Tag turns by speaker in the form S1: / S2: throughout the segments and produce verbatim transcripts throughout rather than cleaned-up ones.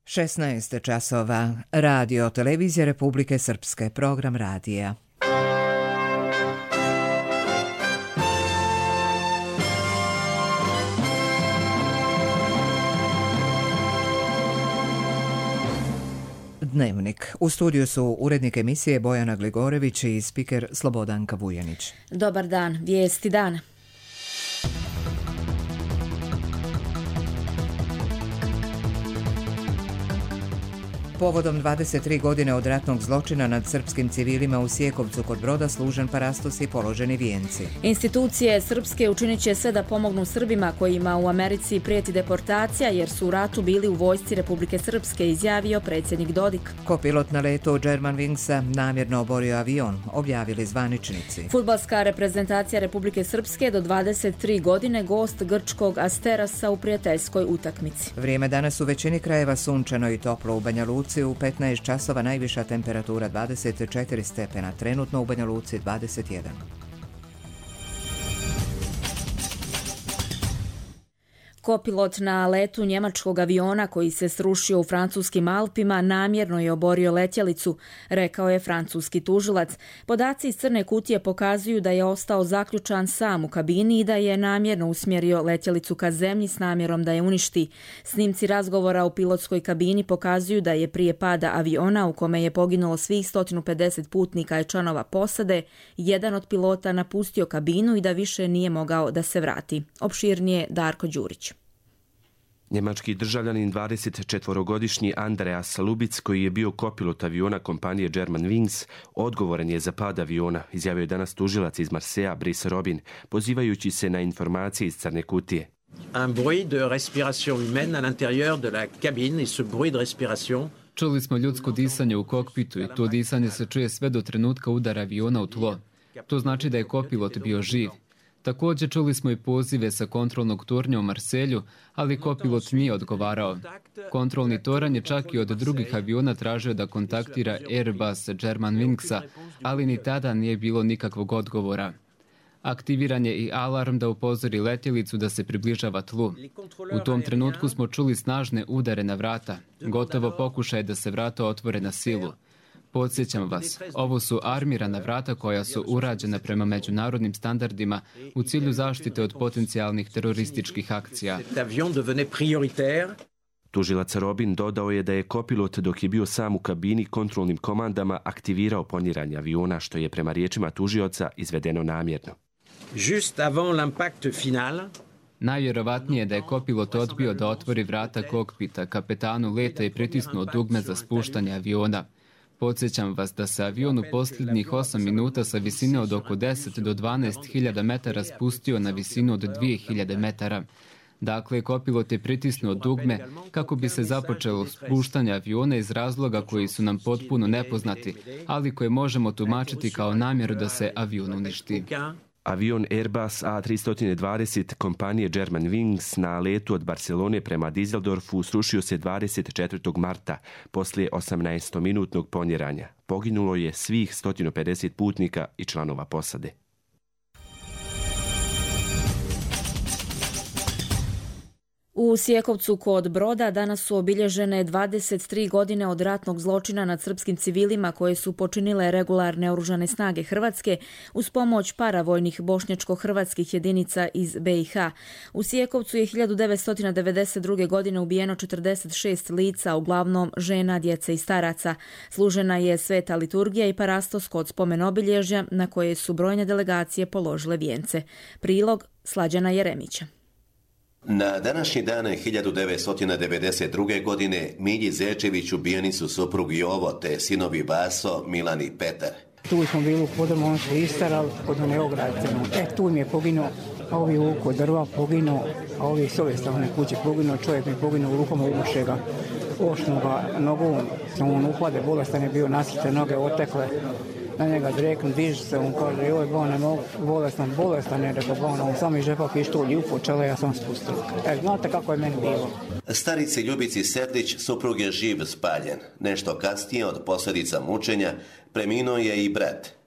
S1: šesnaest časova. Radio Televizija Republike Srpske. Program radija. Dnevnik. U studiju su urednik emisije Bojana Gligorević i spiker Slobodanka Vujanić.
S2: Dobar dan. Vijesti dana.
S1: Povodom dvadeset tri godine od ratnog zločina nad srpskim civilima u Sjekovcu kod Broda služen parastos i položeni vijenci.
S2: Institucije srpske učinit će sve da pomognu Srbima kojima u Americi prijeti deportacija jer su u ratu bili u vojsci Republike Srpske, izjavio predsjednik Dodik.
S1: Kopilot na letu Germanwingsa namjerno oborio avion, objavili zvaničnici.
S2: Fudbalska reprezentacija Republike Srpske do dvadeset tri godine gost grčkog Asterasa u prijateljskoj utakmici.
S1: Vrijeme danas u većini krajeva sunčano i toplo. U Banja Luci u petnaest časova najviša temperatura dvadeset četiri stepena, trenutno u Banja Luci dvadeset jedan.
S2: Kopilot na letu njemačkog aviona koji se srušio u francuskim Alpima namjerno je oborio letjelicu, rekao je francuski tužilac. Podaci iz crne kutije pokazuju da je ostao zaključan sam u kabini i da je namjerno usmjerio letjelicu ka zemlji s namjerom da je uništi. Snimci razgovora u pilotskoj kabini pokazuju da je prije pada aviona u kome je poginulo svih sto pedeset putnika i članova posade, jedan od pilota napustio kabinu i da više nije mogao da se vrati. Opširnije Darko Đurić.
S3: Njemački državljanin dvadesetčetvorogodišnji Andreas Lubic, koji je bio kopilot aviona kompanije Germanwings, odgovoran je za pad aviona, izjavio je danas tužilac iz Marseja Brice Robin, pozivajući se na informacije iz crne kutije.
S4: Un bruit de respiration humaine à l'intérieur de la cabine et ce bruit de respiration.
S5: Čuli smo ljudsko disanje u kokpitu i to disanje se čuje sve do trenutka udara aviona u tlo. To znači da je kopilot bio živ. Također čuli smo i pozive sa kontrolnog tornja u Marselju, ali kopilot nije odgovarao. Kontrolni toranj je čak i od drugih aviona tražio da kontaktira Airbus Germanwingsa, ali ni tada nije bilo nikakvog odgovora. Aktiviran je i alarm da upozori letjelicu da se približava tlu. U tom trenutku smo čuli snažne udare na vrata, gotovo pokušaj da se vrata otvore na silu. Podsjećam vas, ovo su armirana vrata koja su urađena prema međunarodnim standardima u cilju zaštite od potencijalnih terorističkih akcija.
S3: Tužilac Robin dodao je da je kopilot dok je bio sam u kabini kontrolnim komandama aktivirao poniranje aviona, što je prema riječima tužioca izvedeno namjerno.
S4: Just avant l'impact final,
S5: najvjerovatnije je da je kopilot odbio da otvori vrata kokpita kapetanu leta i pritisnuo dugme za spuštanje aviona. Podsjećam vas da se avion u posljednjih osam minuta sa visine od oko deset do dvanaest hiljada metara spustio na visinu od dvije hiljade metara. Dakle, kopilot je pritisnuo dugme kako bi se započelo spuštanje aviona iz razloga koji su nam potpuno nepoznati, ali koje možemo tumačiti kao namjeru da se avion uništi.
S3: Avion Airbus A tri dvadeset kompanije Germanwings na letu od Barcelone prema Düsseldorfu srušio se dvadeset četvrtog marta poslije osamnaestominutnog poniranja. Poginulo je svih sto pedeset putnika i članova posade.
S2: U Sjekovcu kod Broda danas su obilježene dvadeset tri godine od ratnog zločina nad srpskim civilima koje su počinile regularne oružane snage Hrvatske uz pomoć paravojnih bošnjačko-hrvatskih jedinica iz be i ha. U Sjekovcu je hiljadu devetsto devedeset druge. godine ubijeno četrdeset šest lica, uglavnom žena, djece i staraca. Služena je sveta liturgija i parastos kod spomen obilježja na koje su brojne delegacije položile vijence. Prilog Slađana Jeremića.
S6: Na današnji dan hiljadu devetsto devedeset druge. godine Milji Zečević ubijeni su suprug Jovo te sinovi Vaso, Milan i Petar.
S7: Tu smo bili u podrumu, on se istarali kod one ogradice. E, tu mi je poginuo, a ovi u kod drva poginuo, a ovi s ove strane kuće poginuo, čovjek mi poginuo u rukama ušega, ošnoga nogu, sam on upade, bolestan je bio, nasrte noge otekle. Na njega direktno diži se, on kaže, joj, bo ne mogu, bolestan, bolestan je, rekao, bo on sam iz džepa pištolj upo čele, ja sam spustio. E, znate kako je meni bilo.
S6: Starici Ljubici Serdić suprug je živ spaljen. Nešto kasnije od posljedica mučenja preminuo je i brat.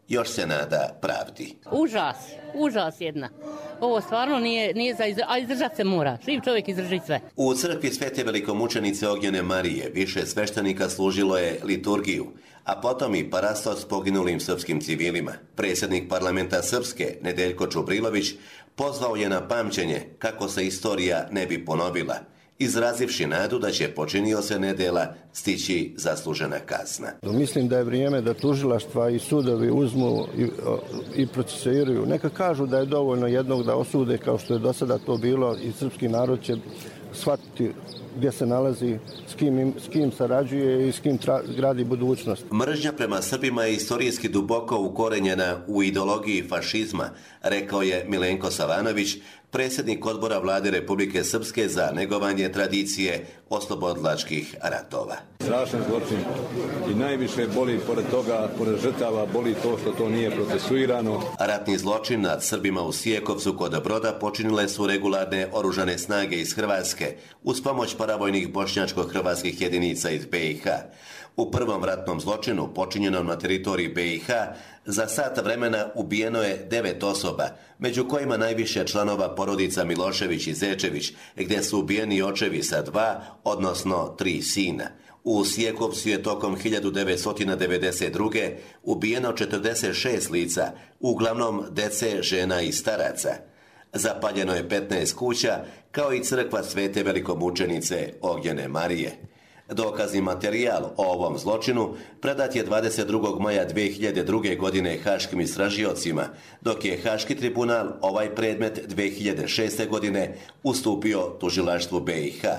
S6: još se nada pravdi.
S8: Užas, užas jedna. Ovo stvarno nije, nije za izdržati, a izdržati se mora. Živ čovjek izdrži sve.
S6: U crkvi Svete velikomučenice Ognjene Marije više sveštenika služilo je liturgiju, a potom i parastos poginulim srpskim civilima. Predsjednik parlamenta Srpske, Nedeljko Čubrilović, pozvao je na pamćenje kako se istorija ne bi ponovila, izrazivši nadu da će počinioce nedjela stići zaslužena kazna.
S9: Mislim da je vrijeme da tužilaštva i sudovi uzmu i, i procesuiraju. Neka kažu da je dovoljno jednog da osude, kao što je do sada to bilo, i srpski narod će shvatiti gdje se nalazi, s kim, s kim sarađuje i s kim tra, gradi budućnost.
S6: Mržnja prema Srbima je istorijski duboko ukorenjena u ideologiji fašizma, rekao je Milenko Savanović, predsjednik odbora Vlade Republike Srpske za negovanje tradicije oslobodilačkih ratova.
S10: Strašan zločin i najviše boli pored toga, pored žrtava, boli to što to nije procesuirano.
S6: Ratni zločin nad Srbima u Sijekovcu kod Broda počinile su regularne oružane snage iz Hrvatske uz pomoć paravojnih bošnjačko-hrvatskih jedinica iz B i H. U prvom ratnom zločinu počinjenom na teritoriji B i H za sat vremena ubijeno je devet osoba, među kojima najviše članova porodica Milošević i Zečević, gdje su ubijeni očevi sa dva, odnosno tri sina. U Sijekovcu je tokom hiljadu devetsto devedeset druge ubijeno četrdeset šest lica, uglavnom dece, žena i staraca. Zapaljeno je petnaest kuća, kao i crkva Svete velikomučenice Ognjene Marije. Dokazni materijal o ovom zločinu predat je dvadeset drugog maja dvije hiljade druge. godine haškim istražiocima, dok je Haški tribunal ovaj predmet dvije hiljade šeste. godine ustupio tužilaštvu B i H.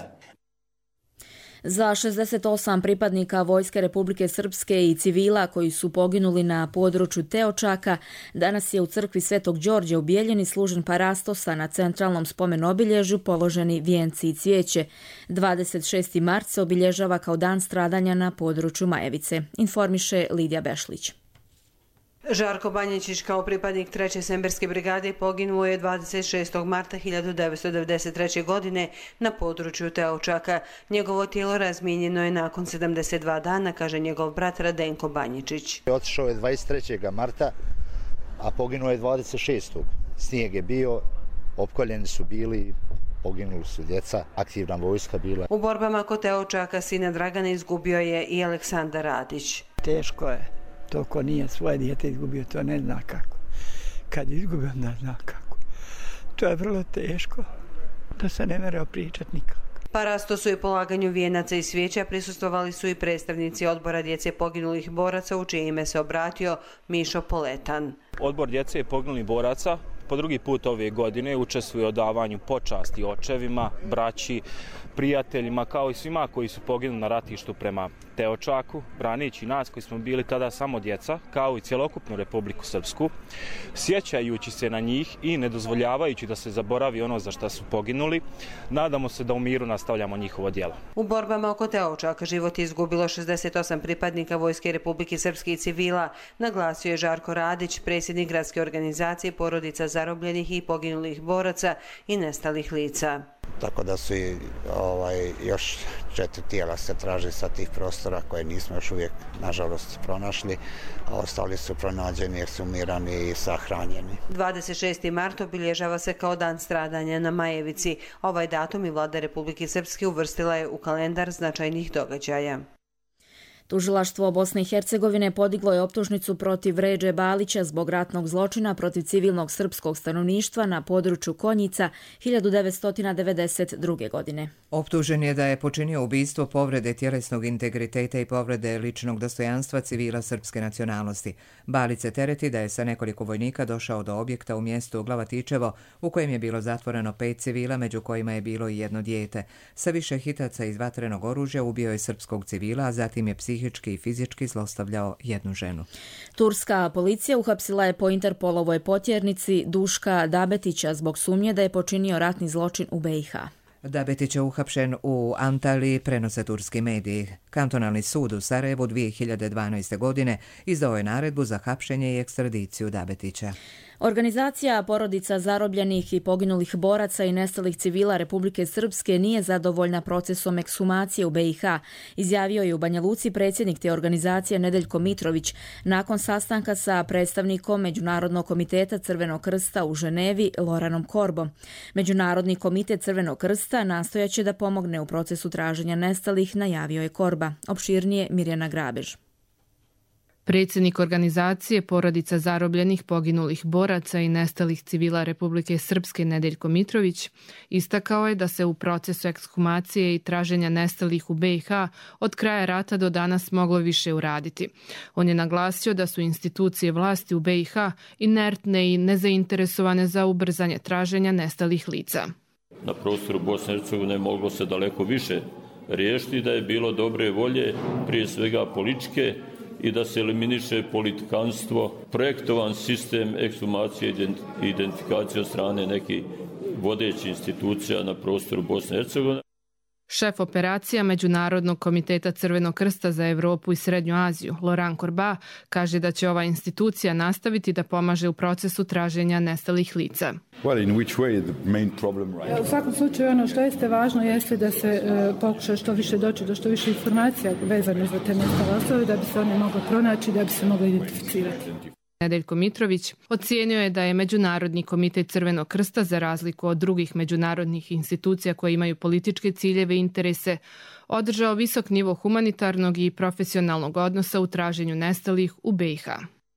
S2: Za šezdeset osam pripadnika Vojske Republike Srpske i civila koji su poginuli na području Teočaka, danas je u crkvi Svetog Đorđa u Bijeljini služen parastosa na centralnom spomen obilježju položeni vijenci i cvijeće. dvadeset šesti mart se obilježava kao dan stradanja na području Majevice, informiše Lidija Bešlić.
S11: Žarko Banjičić kao pripadnik treće Semberske brigade poginuo je dvadeset šestog marta hiljadu devetsto devedeset treće. godine na području Teočaka. Njegovo tijelo razmijenjeno je nakon sedamdeset dva dana, kaže njegov brat Radenko Banjičić.
S12: Otišao je dvadeset trećeg marta, a poginuo je dvadeset šestog Snijeg je bio, opkoljeni su bili, poginuli su djeca, aktivna vojska bila.
S11: U borbama kod Teočaka sina Dragana izgubio je i Aleksandar Radić.
S13: Teško je. To ko nije svoje dijete izgubio, to ne zna kako. Kad izgubio, ne zna kako. To je vrlo teško. To se ne mere opričati nikako.
S11: Parastosu i polaganju vijenaca i svijeća prisustvovali su i predstavnici odbora djece poginulih boraca, u čije ime se obratio Mišo Poletan.
S14: Odbor djece poginulih boraca po drugi put ove godine učestvuje u davanju počasti očevima, braći, prijateljima, kao i svima koji su poginuli na ratištu prema Teočaku, branići nas koji smo bili tada samo djeca, kao i cjelokupnu Republiku Srpsku, sjećajući se na njih i ne dozvoljavajući da se zaboravi ono za što su poginuli, nadamo se da u miru nastavljamo njihovo djelo.
S11: U borbama oko Teočaka život je izgubilo šezdeset osam pripadnika Vojske Republike Srpske i civila, naglasio je Žarko Radić, predsjednik gradske organizacije porodica zarobljenih i poginulih boraca i nestalih lica.
S12: Tako da su i ovaj, još četiri tijela se traži sa tih prostora koje nismo još uvijek, nažalost, pronašli, a ostali su pronađeni, eksumirani i sahranjeni.
S11: dvadeset šesti mart obilježava se kao dan stradanja na Majevici. Ovaj datum i Vlada Republike Srpske uvrstila je u kalendar značajnih događaja.
S2: Tužilaštvo Bosne i Hercegovine podiglo je optužnicu protiv Redže Balića zbog ratnog zločina protiv civilnog srpskog stanovništva na području Konjica hiljadu devetsto devedeset druge. godine.
S1: Optužen je da je počinio ubistvo, povrede tjelesnog integriteta i povrede ličnog dostojanstva civila srpske nacionalnosti. Balić se tereti da je sa nekoliko vojnika došao do objekta u mjestu Glavatičevo u kojem je bilo zatvoreno pet civila, među kojima je bilo i jedno dijete. Sa više hitaca iz vatrenog oružja ubio je srpskog civila, a zatim je psihički i fizički zlostavljao jednu ženu.
S2: Turska policija uhapsila je po Interpolovoj potjernici Duška Dabetića zbog sumnje da je počinio ratni zločin u B i H.
S1: Dabetić je uhapšen u Antaliji, prenose turski mediji. Kantonalni sud u Sarajevu dvije hiljade dvanaeste. godine izdao je naredbu za hapšenje i ekstradiciju Dabetića.
S2: Organizacija Porodica zarobljenih i poginulih boraca i nestalih civila Republike Srpske nije zadovoljna procesom ekshumacije u B i H, izjavio je u Banja Luci predsjednik te organizacije Nedeljko Mitrović nakon sastanka sa predstavnikom Međunarodnog komiteta Crvenog krsta u Ženevi Loranom Korbom. Međunarodni komitet Crvenog krsta nastojaće da pomogne u procesu traženja nestalih, najavio je Korba. Opširnije Mirjana Grabež.
S15: Predsjednik organizacije Porodica zarobljenih, poginulih boraca i nestalih civila Republike Srpske Nedeljko Mitrović istakao je da se u procesu ekshumacije i traženja nestalih u B i H od kraja rata do danas moglo više uraditi. On je naglasio da su institucije vlasti u B i H inertne i nezainteresovane za ubrzanje traženja nestalih lica.
S16: Na prostoru Bosne i Hercegovine moglo se daleko više riješiti, da je bilo dobre volje, prije svega političke, i da se eliminiše politikanstvo, projektovan sistem ekshumacije i identifikacije od strane nekih vodećih institucija na prostoru Bosne i Hercegovine.
S15: Šef operacija Međunarodnog komiteta Crvenog krsta za Evropu i Srednju Aziju, Loran Korba, kaže da će ova institucija nastaviti da pomaže u procesu traženja nestalih lica.
S17: U svakom slučaju ono što jeste važno jeste da se e, pokuša što više doći do što više informacija vezane za te nestale osobe, da bi se one mogle pronaći, da bi se mogle identificirati.
S15: Nedeljko Mitrović ocijenio je da je Međunarodni komitet Crvenog krsta, za razliku od drugih međunarodnih institucija koje imaju političke ciljeve i interese, održao visok nivo humanitarnog i profesionalnog odnosa u traženju nestalih u B i H.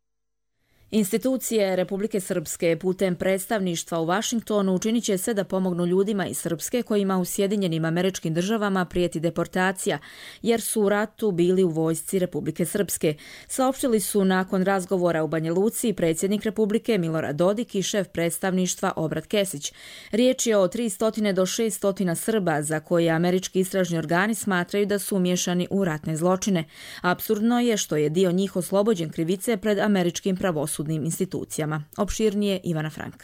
S2: Institucije Republike Srpske putem predstavništva u Vašingtonu učinit će sve da pomognu ljudima iz Srpske kojima u Sjedinjenim Američkim Državama prijeti deportacija, jer su u ratu bili u vojsci Republike Srpske. Saopštili su nakon razgovora u Banja Luci predsjednik Republike Milorad Dodik i šef predstavništva Obrat Kesić. Riječ je o tristo do šesto Srba za koje američki istražni organi smatraju da su umiješani u ratne zločine. Apsurdno je što je dio njih oslobođen krivice pred američkim pravosudnim sudnim institucijama. Opširnije Ivana Frank.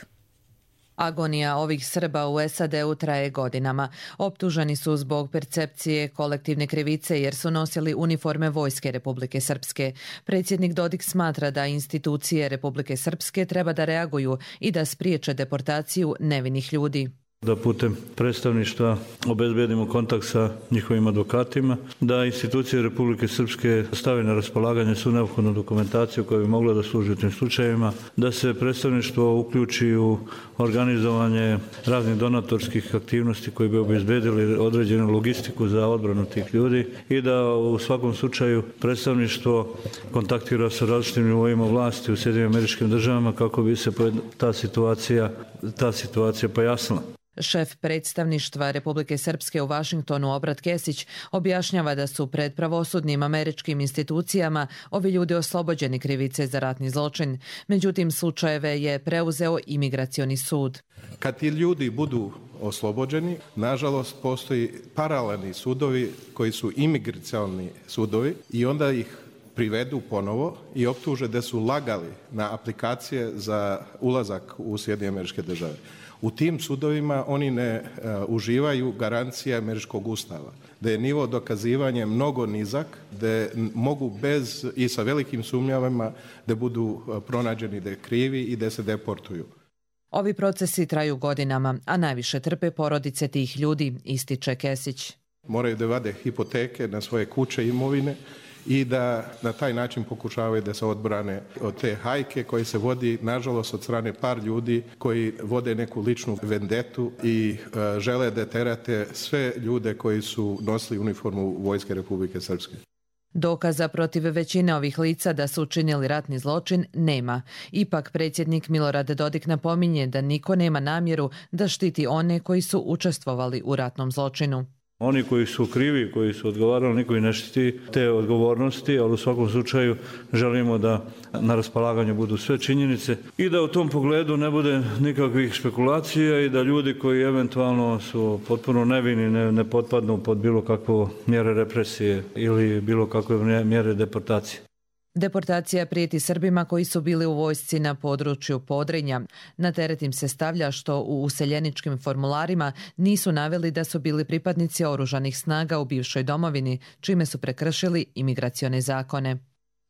S18: Agonija ovih Srba u S A D-u traje godinama. Optuženi su zbog percepcije kolektivne krivice jer su nosili uniforme Vojske Republike Srpske. Predsjednik Dodik smatra da institucije Republike Srpske treba da reaguju i da spriječe deportaciju nevinih ljudi.
S19: Da putem predstavništva obezbedimo kontakt sa njihovim advokatima, da institucije Republike Srpske stave na raspolaganje svu neophodnu dokumentaciju koja bi mogla da služi u tim slučajevima, da se predstavništvo uključi u organizovanje raznih donatorskih aktivnosti koji bi obezbedili određenu logistiku za odbranu tih ljudi i da u svakom slučaju predstavništvo kontaktira sa različitim nivoima vlasti u Sjedinjenim Američkim Državama kako bi se ta situacija, ta situacija pojasnila.
S18: Šef predstavništva Republike Srpske u Vašingtonu Obrat Kesić objašnjava da su pred pravosudnim američkim institucijama ovi ljudi oslobođeni krivice za ratni zločin. Međutim, slučajeve je preuzeo imigracioni sud.
S20: Kad ti ljudi budu oslobođeni, nažalost postoji paralelni sudovi koji su imigracioni sudovi i onda ih privedu ponovo i optuže da su lagali na aplikacije za ulazak u Sjedinjene Američke Države. U tim sudovima oni ne uh, uživaju garancije američkog ustava, da je nivo dokazivanja mnogo nizak, da mogu bez i sa velikim sumnjavama da budu uh, pronađeni da je krivi i da se deportuju.
S18: Ovi procesi traju godinama, a najviše trpe porodice tih ljudi, ističe Kesić.
S20: Moraju da vade hipoteke na svoje kuće i imovine i da na taj način pokušavaju da se odbrane od te hajke koji se vodi, nažalost, od strane par ljudi koji vode neku ličnu vendetu i uh, žele da terate sve ljude koji su nosili uniformu Vojske Republike Srpske.
S18: Dokaza protiv većine ovih lica da su učinili ratni zločin nema. Ipak predsjednik Milorad Dodik napominje da niko nema namjeru da štiti one koji su učestvovali u ratnom zločinu.
S19: Oni koji su krivi, koji su odgovarali, niko i ne štiti te odgovornosti, ali u svakom slučaju želimo da na raspolaganju budu sve činjenice i da u tom pogledu ne bude nikakvih špekulacija i da ljudi koji eventualno su potpuno nevini ne, ne potpadnu pod bilo kakve mjere represije ili bilo kakve mjere deportacije.
S18: Deportacija prijeti Srbima koji su bili u vojsci na području Podrinja. Na teret im se stavlja što u useljeničkim formularima nisu naveli da su bili pripadnici oružanih snaga u bivšoj domovini, čime su prekršili imigracione zakone.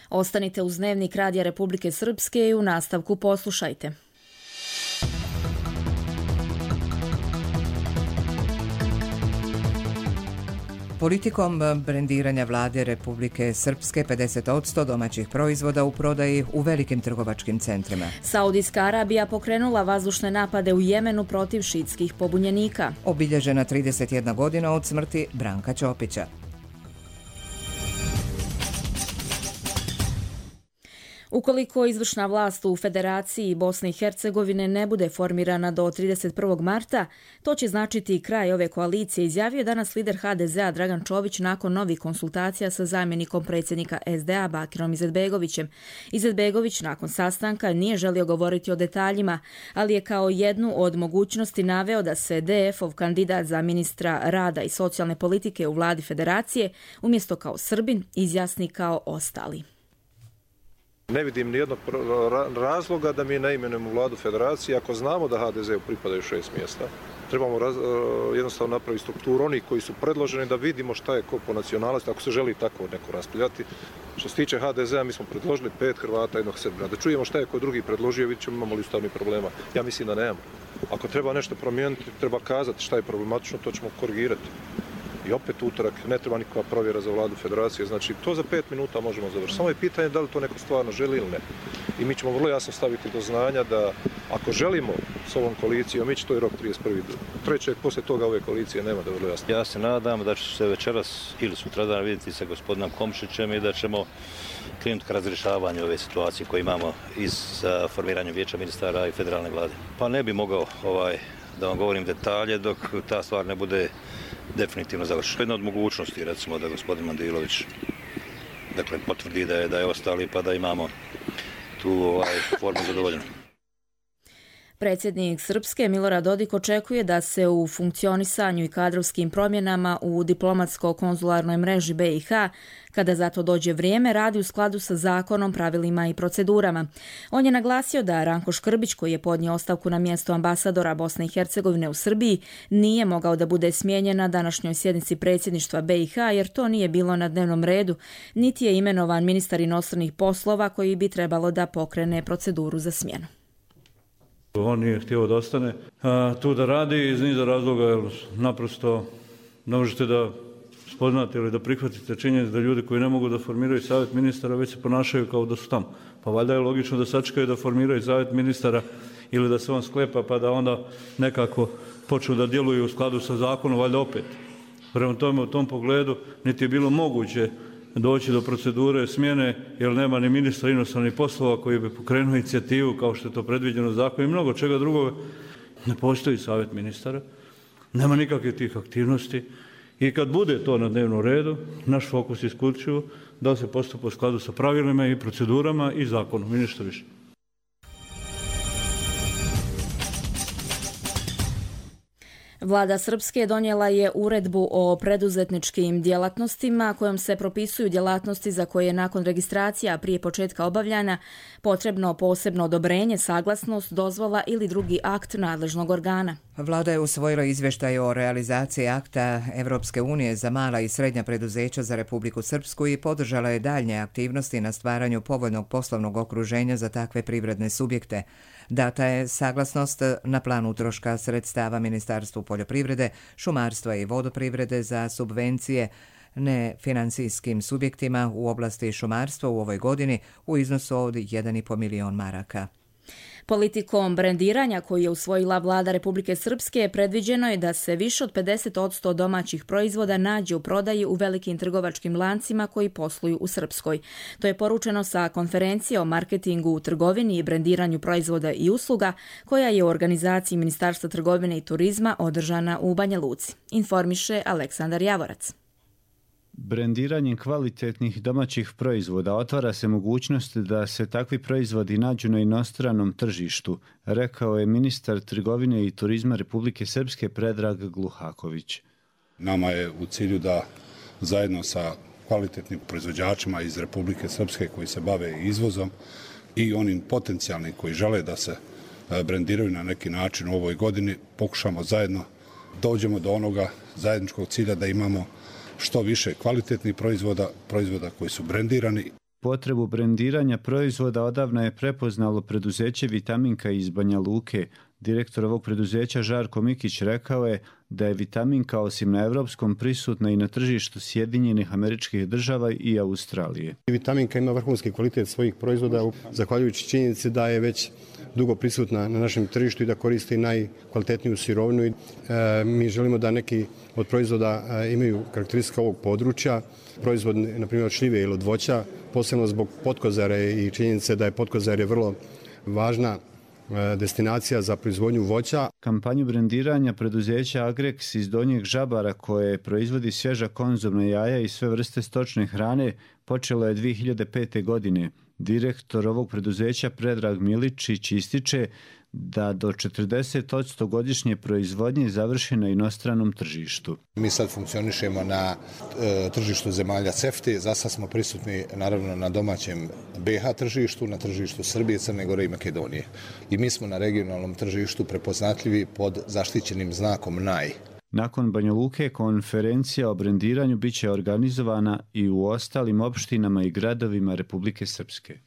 S2: Ostanite uz Dnevnik Radija Republike Srpske i u nastavku poslušajte.
S1: Politikom brendiranja vlade Republike Srpske pedeset posto domaćih proizvoda u prodaji u velikim trgovačkim centrima.
S2: Saudijska Arabija pokrenula vazdušne napade u Jemenu protiv šiitskih pobunjenika.
S1: Obilježena trideset jedna godina od smrti Branka Ćopića.
S2: Ukoliko izvršna vlast u Federaciji Bosne i Hercegovine ne bude formirana do trideset prvog marta, to će značiti kraj ove koalicije, izjavio danas lider ha de zea Dragan Čović nakon novih konsultacija sa zamjenikom predsjednika es de a Bakirom Izetbegovićem. Izetbegović nakon sastanka nije želio govoriti o detaljima, ali je kao jednu od mogućnosti naveo da se de ef-ov kandidat za ministra rada i socijalne politike u vladi Federacije umjesto kao Srbin izjasni kao ostali.
S21: Ne vidim nijednog razloga da mi ne imenujemo vladu Federacije ako znamo da ha de zeu pripadaju šest mjesta. Trebamo raz, jednostavno napraviti strukturu onih koji su predloženi da vidimo šta je ko po nacionalnosti, ako se želi tako neko raspravljati. Što se tiče ha de zea, mi smo predložili pet Hrvata, jednog Srbina. Da čujemo šta je ko drugi predložio, vidjet ćemo imamo li ustavnih problema. Ja mislim da nemamo. Ako treba nešto promijeniti, treba kazati šta je problematično, to ćemo korigirati. I opet utorak, ne treba nikakva provjera za vladu Federacije, znači to za pet minuta možemo završiti. Samo je pitanje da li to neko stvarno želi ili ne. I mi ćemo vrlo jasno staviti do znanja da ako želimo s ovom koalicijom, mi će to je rok trideset prvog trećeg poslije toga ove koalicije nema, da je vrlo jasno.
S22: Ja se nadam da ću se večeras ili sutradan vidjeti sa gospodinom Komšićem i da ćemo krenuti k razrješavanju ove situacije koje imamo iz formiranja vijeća ministara i federalne vlade. Pa ne bi mogao ovaj, da vam govorim detalje dok ta stvar ne bude definitivno završeno. Jedna od mogućnosti, recimo, da gospodin Mandilović dakle, potvrdi da je, da je ostali pa da imamo tu ovaj, formu zadovoljenu.
S2: Predsjednik Srpske Milorad Dodik očekuje da se u funkcionisanju i kadrovskim promjenama u diplomatsko-konzularnoj mreži be i ha, kada za to dođe vrijeme, radi u skladu sa zakonom, pravilima i procedurama. On je naglasio da Ranko Škrbić, koji je podnio ostavku na mjesto ambasadora Bosne i Hercegovine u Srbiji, nije mogao da bude smijenjen na današnjoj sjednici predsjedništva be i ha, jer to nije bilo na dnevnom redu, niti je imenovan ministar inostranih poslova koji bi trebalo da pokrene proceduru za smjenu.
S19: On nije htio da ostane a, tu da radi iz niza razloga, jer naprosto ne možete da spoznate ili da prihvatite činjenicu da ljudi koji ne mogu da formiraju savjet ministara već se ponašaju kao da su tamo. Pa valjda je logično da sačekaju da formiraju savjet ministara ili da se on sklepa pa da onda nekako počnu da djeluju u skladu sa zakonom, valjda opet. Prema tome u tom pogledu niti je bilo moguće doći do procedure smjene, jer nema ni ministra inostranih poslova koji bi pokrenuo inicijativu kao što je to predviđeno zakonom i mnogo čega drugog. Ne postoji savjet ministara, nema nikakvih tih aktivnosti i kad bude to na dnevnom redu, naš fokus je isključivo da se postupa u skladu sa pravilima i procedurama i zakonom i ništa više.
S2: Vlada Srpske donijela je uredbu o preduzetničkim djelatnostima kojom se propisuju djelatnosti za koje je nakon registracija prije početka obavljanja potrebno posebno odobrenje, saglasnost, dozvola ili drugi akt nadležnog organa.
S1: Vlada je usvojila izvještaj o realizaciji akta Evropske unije za mala i srednja preduzeća za Republiku Srpsku i podržala je daljnje aktivnosti na stvaranju povoljnog poslovnog okruženja za takve privredne subjekte. Data je saglasnost na planu utroška sredstava Ministarstvu poljoprivrede, šumarstva i vodoprivrede za subvencije nefinancijskim subjektima u oblasti šumarstva u ovoj godini u iznosu od jedan i po milion maraka.
S2: Politikom brendiranja koju je usvojila vlada Republike Srpske predviđeno je da se više od pedeset posto domaćih proizvoda nađe u prodaji u velikim trgovačkim lancima koji posluju u Srpskoj. To je poručeno sa konferencije o marketingu u trgovini i brendiranju proizvoda i usluga koja je u organizaciji Ministarstva trgovine i turizma održana u Banja Luci. Informiše Aleksandar Javorac.
S23: Brendiranjem kvalitetnih domaćih proizvoda otvara se mogućnost da se takvi proizvodi nađu na inostranom tržištu, rekao je ministar trgovine i turizma Republike Srpske Predrag Gluhaković.
S24: Nama je u cilju da zajedno sa kvalitetnim proizvođačima iz Republike Srpske koji se bave izvozom i onim potencijalnim koji žele da se brendiraju na neki način u ovoj godini, pokušamo zajedno dođemo do onoga zajedničkog cilja da imamo što više kvalitetnih proizvoda, proizvoda koji su brendirani.
S23: Potrebu brendiranja proizvoda odavno je prepoznalo preduzeće Vitaminka iz Banja Luke. Direktor ovog preduzeća Žarko Mikić rekao je da je Vitaminka osim na evropskom prisutna i na tržištu Sjedinjenih Američkih Država i Australije.
S3: Vitaminka ima vrhunski kvalitet svojih proizvoda, zahvaljujući činjenici da je već dugo prisutna na našem tržištu i da koristi najkvalitetniju sirovinu. E, mi želimo da neki od proizvoda e, imaju karakteristike ovog područja, proizvod na primjer od šljive ili od voća, posebno zbog potkozare i činjenice da je potkozare vrlo važna destinacija za proizvodnju voća.
S23: Kampanju brendiranja preduzeća Agrex iz Donjeg Žabara, koje proizvodi svježa konzumna jaja i sve vrste stočne hrane, počelo je dvije hiljade pete. godine. Direktor ovog preduzeća Predrag Miličić ističe da do četrdeset posto godišnje proizvodnje završi na inostranom tržištu.
S4: Mi sad funkcionišemo na e, tržištu zemalja CEFTA, za sad smo prisutni naravno na domaćem B H tržištu, na tržištu Srbije, Crne Gore i Makedonije. I mi smo na regionalnom tržištu prepoznatljivi pod zaštićenim znakom N A I.
S23: Nakon Banja Luke, konferencija o brendiranju bit će organizovana i u ostalim opštinama i gradovima Republike Srpske.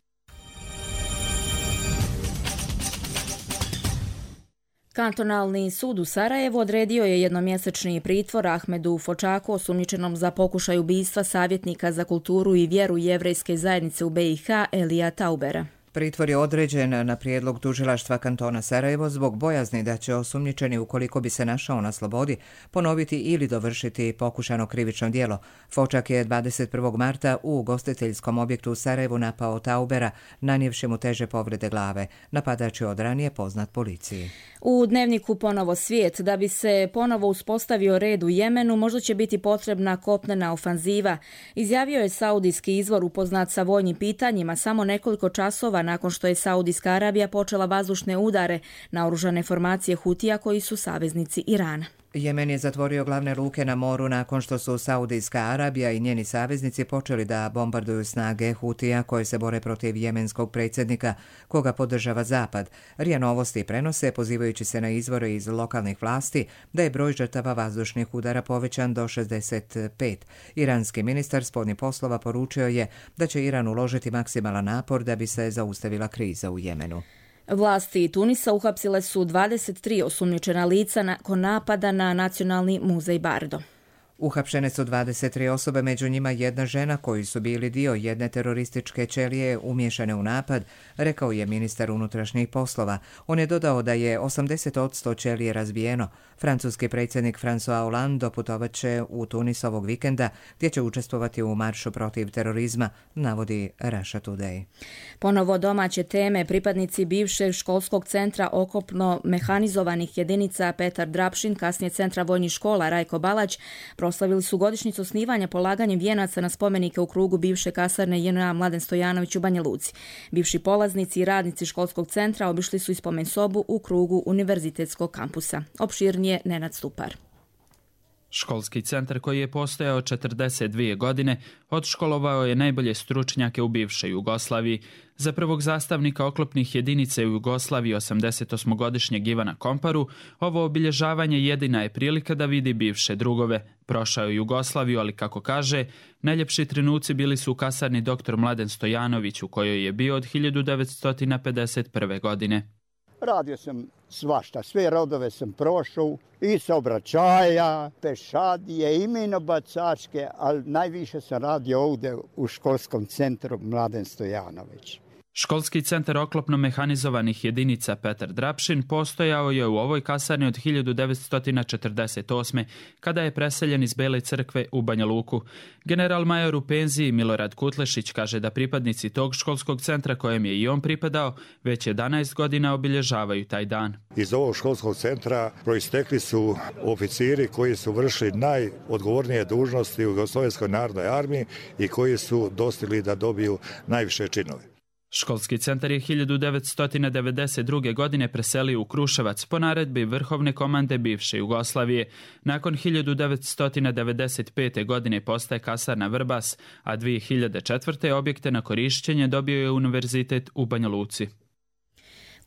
S2: Kantonalni sud u Sarajevu odredio je jednomjesečni pritvor Ahmedu Fočaku, osumnjičenom za pokušaj ubistva savjetnika za kulturu i vjeru jevrejske zajednice u B i H Elija Taubera.
S1: Pritvor je određen na prijedlog tužilaštva kantona Sarajevo zbog bojazni da će osumnjičeni, ukoliko bi se našao na slobodi, ponoviti ili dovršiti pokušano krivično djelo. Fočak je dvadeset prvog marta u ugostiteljskom objektu u Sarajevu napao Taubera, nanijevši mu teže povrede glave. Napadač je od ranije poznat policiji.
S2: U dnevniku Ponovo svijet, da bi se ponovo uspostavio red u Jemenu, možda će biti potrebna kopnena ofanziva. Izjavio je saudijski izvor upoznat sa vojnim pitanjima samo nekoliko časova nakon što je Saudijska Arabija počela vazdušne udare na oružane formacije Hutija koji su saveznici Irana.
S1: Jemen je zatvorio glavne luke na moru nakon što su Saudijska Arabija i njeni saveznici počeli da bombarduju snage Hutija koje se bore protiv jemenskog predsjednika, koga podržava Zapad. Rija Novosti prenose, pozivajući se na izvore iz lokalnih vlasti, da je broj žrtava vazdušnih udara povećan do šezdeset pet. Iranski ministar spoljnih poslova poručio je da će Iran uložiti maksimalan napor da bi se zaustavila kriza u Jemenu.
S2: Vlasti Tunisa uhapsile su dvadeset tri osumnjičena lica nakon napada na Nacionalni muzej Bardo.
S1: Uhapšene su dvadeset tri osobe, među njima jedna žena koji su bili dio jedne terorističke ćelije umiješane u napad, rekao je ministar unutrašnjih poslova. On je dodao da je osamdeset posto ćelije razbijeno. Francuski predsjednik François Hollande doputovat će u Tunis ovog vikenda, gdje će učestvovati u maršu protiv terorizma, navodi Russia Today.
S2: Ponovo domaće teme, pripadnici bivšeg školskog centra okopno mehanizovanih jedinica Petar Drapšin, kasnije centra vojnih škola Rajko Balać, proslavili su godišnjicu osnivanja polaganjem vijenaca na spomenike u krugu bivše kasarne J N A Mladen Stojanović u Banja Luci. Bivši polaznici i radnici školskog centra obišli su i spomen sobu u krugu univerzitetskog kampusa. Opširnije Nenad Stupar.
S5: Školski centar, koji je postojao četrdeset dvije godine, odškolovao je najbolje stručnjake u bivšoj Jugoslaviji. Za prvog zastavnika oklopnih jedinica u Jugoslaviji osamdesetosmogodišnjeg Ivana Komparu, ovo obilježavanje jedina je prilika da vidi bivše drugove. Prošao je Jugoslaviju, ali kako kaže, najljepši trenuci bili su u kasarni doktor Mladen Stojanović, u kojoj je bio od hiljadu devetsto pedeset prve. godine.
S7: Radio sam svašta, sve rodove sam prošao, i saobraćaja, pešadije, i minobacačke, ali najviše sam radio ovdje u školskom centru Mladen Stojanović.
S5: Školski centar oklopno mehanizovanih jedinica Petar Drapšin postojao je u ovoj kasarni od hiljadu devetsto četrdeset osme. kada je preseljen iz Bele crkve u Banja Luku. General major u penziji Milorad Kutlešić kaže da pripadnici tog školskog centra, kojem je i on pripadao, već jedanaest godina obilježavaju taj dan.
S25: Iz ovog školskog centra proistekli su oficiri koji su vršili najodgovornije dužnosti u Jugoslovenskoj narodnoj armiji i koji su dostigli da dobiju najviše činove.
S5: Školski centar je hiljadu devetsto devedeset druge. godine preselio u Kruševac po naredbi Vrhovne komande bivše Jugoslavije. Nakon hiljadu devetsto devedeset pete. godine postaje kasarna Vrbas, a dvije hiljade četvrte. objekte na korišćenje dobio je univerzitet u Banja Luci.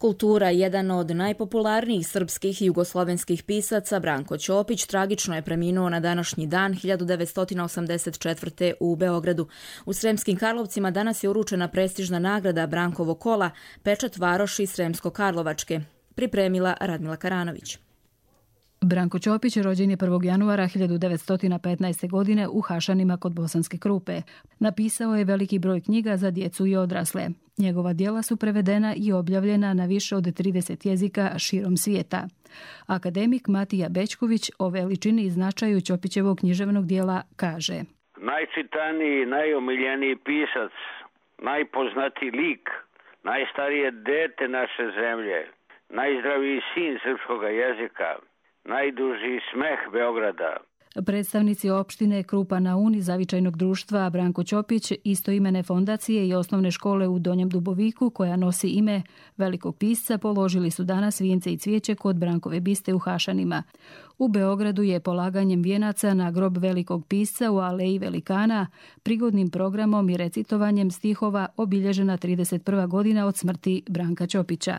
S2: Kultura, jedan od najpopularnijih srpskih i jugoslovenskih pisaca, Branko Ćopić, tragično je preminuo na današnji dan hiljadu devetsto osamdeset četvrte. u Beogradu. U Sremskim Karlovcima danas je uručena prestižna nagrada Brankovo kola, pečat varoši Sremsko-Karlovačke. Pripremila Radmila Karanović.
S6: Branko Ćopić rođen je prvog januara hiljadu devetsto petnaeste. godine u Hašanima kod Bosanske Krupe. Napisao je veliki broj knjiga za djecu i odrasle. Njegova djela su prevedena i objavljena na više od trideset jezika širom svijeta. Akademik Matija Bećković o veličini i značaju Ćopićevog književnog djela kaže:
S8: Najčitaniji, najomiljeniji pisac, najpoznatiji lik, najstarije dete naše zemlje, najzdraviji sin srpskog jezika, najduži smeh Beograda.
S6: Predstavnici opštine Krupa na Uni zavičajnog društva Branko Ćopić, istoimene fondacije i osnovne škole u Donjem Duboviku, koja nosi ime velikog pisca, položili su danas vijence i cvijeće kod Brankove biste u Hašanima. U Beogradu je polaganjem vijenaca na grob velikog pisca u Aleji Velikana prigodnim programom i recitovanjem stihova obilježena trideset prva godina od smrti Branka Ćopića.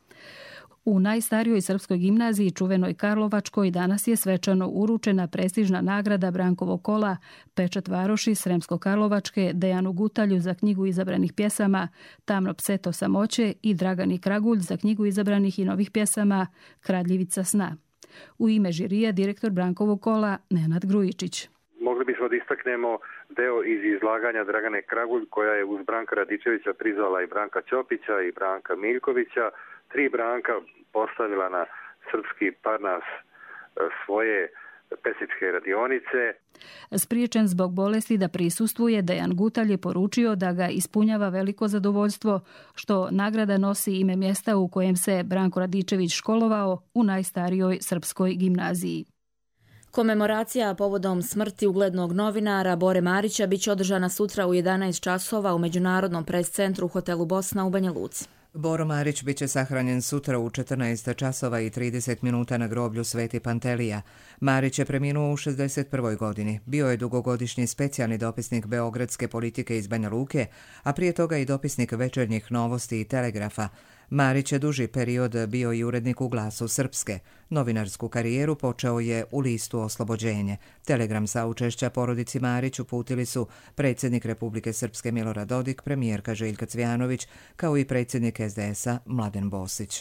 S6: U najstarijoj srpskoj gimnaziji, čuvenoj Karlovačkoj, danas je svečano uručena prestižna nagrada Brankovo kola, pečat varoši Sremsko-Karlovačke Dejanu Gutalju za knjigu izabranih pjesama Tamno pseto samoće i Dragani Kragulj za knjigu izabranih i novih pjesama Kradljivica sna. U ime žirija direktor Brankovog kola Nenad Grujičić.
S9: Mogli bismo da istaknemo deo iz izlaganja Dragane Kragulj, koja je uz Branka Radičevića prizvala i Branka Ćopića i Branka Miljkovića. Tri Branka postavila na srpski parnas svoje pesničke radionice.
S6: Spriječen zbog bolesti da prisustvuje, Dejan Gutalj je poručio da ga ispunjava veliko zadovoljstvo što nagrada nosi ime mjesta u kojem se Branko Radičević školovao, u najstarijoj srpskoj gimnaziji.
S2: Komemoracija povodom smrti uglednog novinara Bore Marića biće održana sutra u jedanaest časova u Međunarodnom pres centru u hotelu Bosna u Banja Luci.
S1: Boro Marić biće sahranjen sutra u četrnaest časova i trideset minuta na groblju Sveti Pantelija. Marić je preminuo u šezdeset prvoj. godini. Bio je dugogodišnji specijalni dopisnik beogradske politike iz Banja Luke, a prije toga i dopisnik Večernjih novosti i Telegrafa. Marić je duži period bio i urednik u Glasu Srpske. Novinarsku karijeru počeo je u listu Oslobođenje. Telegram saučešća porodici Marić uputili su predsjednik Republike Srpske Milorad Dodik, premijerka Željka Cvijanović, kao i predsjednik es de es-a Mladen Bosić.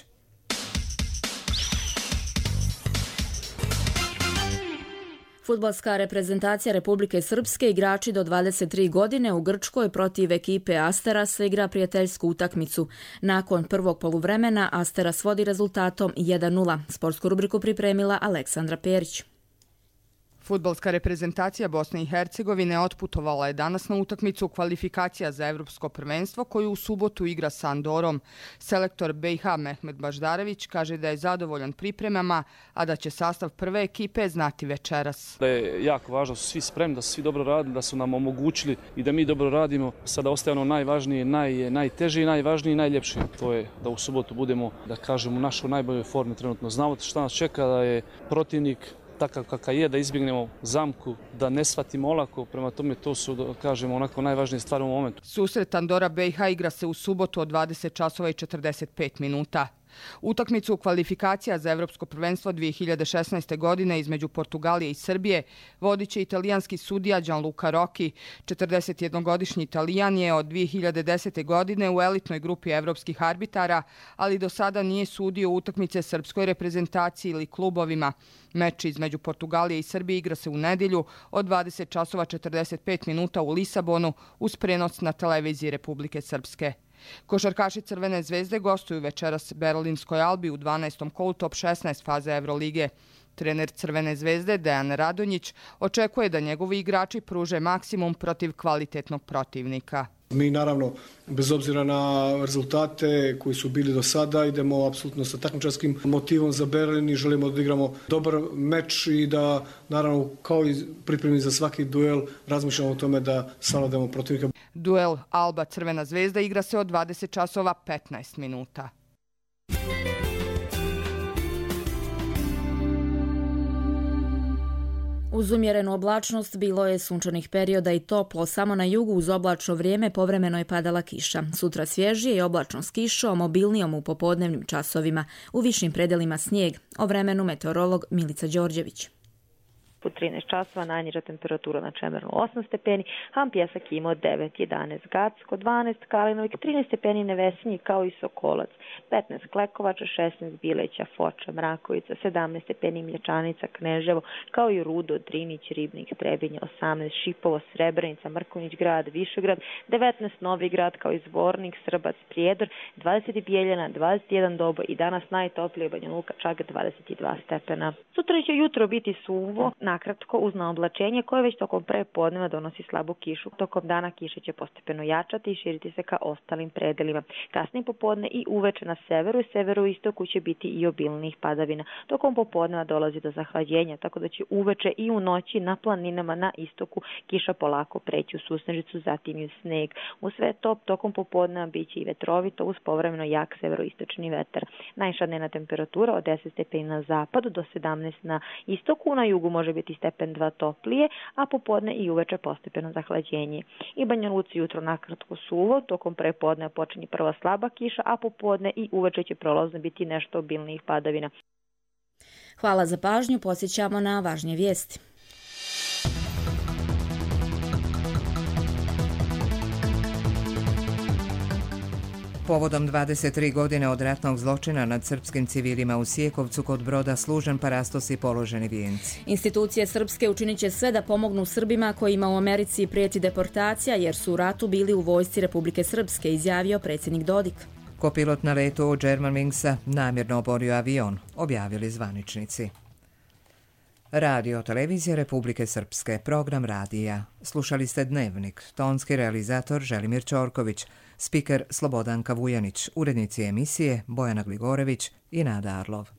S2: Fudbalska reprezentacija Republike Srpske, igrači do dvadeset tri godine, u Grčkoj protiv ekipe Asteras igra prijateljsku utakmicu. Nakon prvog poluvremena Asteras vodi rezultatom jedan nula. Sportsku rubriku pripremila Aleksandra Perić.
S10: Fudbalska reprezentacija Bosne i Hercegovine otputovala je danas na utakmicu kvalifikacija za Evropsko prvenstvo koju u subotu igra s Andorom. Selektor be i ha Mehmet Baždarević kaže da je zadovoljan pripremama, a da će sastav prve ekipe znati večeras.
S13: Da je jako važno, su svi spremni, da su svi dobro radili, da su nam omogućili i da mi dobro radimo. Sada ostaje ono najvažnije, naj, najteže i najvažnije i najljepše. To je da u subotu budemo, da kažemo, u našoj najboljoj formi trenutno. Znamo šta nas čeka, da je protivnik takav kakav je, da izbjegnemo zamku, da ne shvatimo olako, prema tome to su, da kažemo, onako najvažnije stvari u momentu.
S10: Susret Andora be i ha igra se u subotu od dvadeset časova i četrdeset pet minuta. Utakmicu kvalifikacija za Evropsko prvenstvo dvije hiljade šesnaeste. godine između Portugalije i Srbije vodit će italijanski sudija Gianluca Rocchi. četrdesetjednogodišnji Italijan je od dvije hiljade desete. godine u elitnoj grupi evropskih arbitara, ali do sada nije sudio utakmice srpskoj reprezentaciji ili klubovima. Meč između Portugalije i Srbije igra se u nedjelju od dvadeset časova četrdeset pet minuta u Lisabonu uz prenos na televiziji Republike Srpske. Košarkaši Crvene zvezde gostuju večeras Berlinskoj Albi u dvanaestom kolu top šesnaest faze Evrolige. Trener Crvene zvezde Dejan Radonjić očekuje da njegovi igrači pruže maksimum protiv kvalitetnog protivnika.
S26: Mi naravno, bez obzira na rezultate koji su bili do sada, idemo apsolutno sa takmičarskim motivom za Berlin i želimo da igramo dobar meč i da, naravno, kao i pripremi za svaki duel, razmišljamo o tome da savladamo protivnika.
S10: Duel Alba Crvena zvezda igra se od dvadeset časova petnaest minuta.
S2: Uz umjerenu oblačnost bilo je sunčanih perioda i toplo, samo na jugu uz oblačno vrijeme povremeno je padala kiša. Sutra svježije i oblačno s kišom, obilnijom u popodnevnim časovima, u višim predelima snijeg. O vremenu meteorolog Milica Đorđević.
S11: U trinaest časova najniža temperatura na Čemernu osam stepeni, Ham Pjesak imao devet, jedanaest Gacko, dvanaest Kalinovik, trinaest stepeni Nevesinji kao i Sokolac, petnaest Klekovača, šesnaest Bileća, Foča, Mrakovica, sedamnaest stepeni Mlječanica, Kneževo, kao i Rudo, Drinić, Ribnik, Trebinje, osamnaest Šipovo, Srebrenica, Mrkonjić grad, Višegrad, devetnaest Novi grad kao i Zvornik, Srbac, Prijedor, dvadeset Bijeljana, dvadeset jedan Dobo i danas najtoplije Banja Luka, čak dvadeset dva stepena. Sutra će jutro biti suvo, nakratko uz naoblačenje koje već tokom prepodneva donosi slabu kišu. Tokom dana kiša će postepeno jačati i širiti se ka ostalim predelima. Kasnije popodne i uveče na severu i severoistoku će biti i obilnih padavina. Tokom popodneva dolazi do zahlađenja, tako da će uveče i u noći na planinama na istoku kiša polako preći u susnežicu, zatim i u sneg. U sve to tokom popodneva biće i vetrovito uz povremeno jak severoistočni vetar. Najviša dnevna temperatura od deset stepeni na zapadu do sedamnaest na istoku, na jugu može biti stepen dva toplije, a popodne i uveče postepeno zahlađenje. I Banja Luci jutro nakratko suvo, tokom prepodne počinje prva slaba kiša, a popodne i uveče će prolazno biti nešto obilnijih padavina.
S2: Hvala za pažnju, podsjećamo na važnije vijesti.
S1: Povodom dvadeset tri godine od ratnog zločina nad srpskim civilima u Sjekovcu kod Broda služen parastos i položeni vijenci.
S2: Institucije srpske učinit će sve da pomognu Srbima kojima u Americi prijeti deportacija jer su u ratu bili u vojsci Republike Srpske, izjavio predsjednik Dodik.
S1: Kopilot na letu Germanwingsa namjerno oborio avion, objavili zvaničnici. Radio televizija Republike Srpske, program radija. Slušali ste Dnevnik, tonski realizator Želimir Ćorković, spiker Slobodanka Vujanić, urednici emisije Bojana Gligorević i Nada Arlov.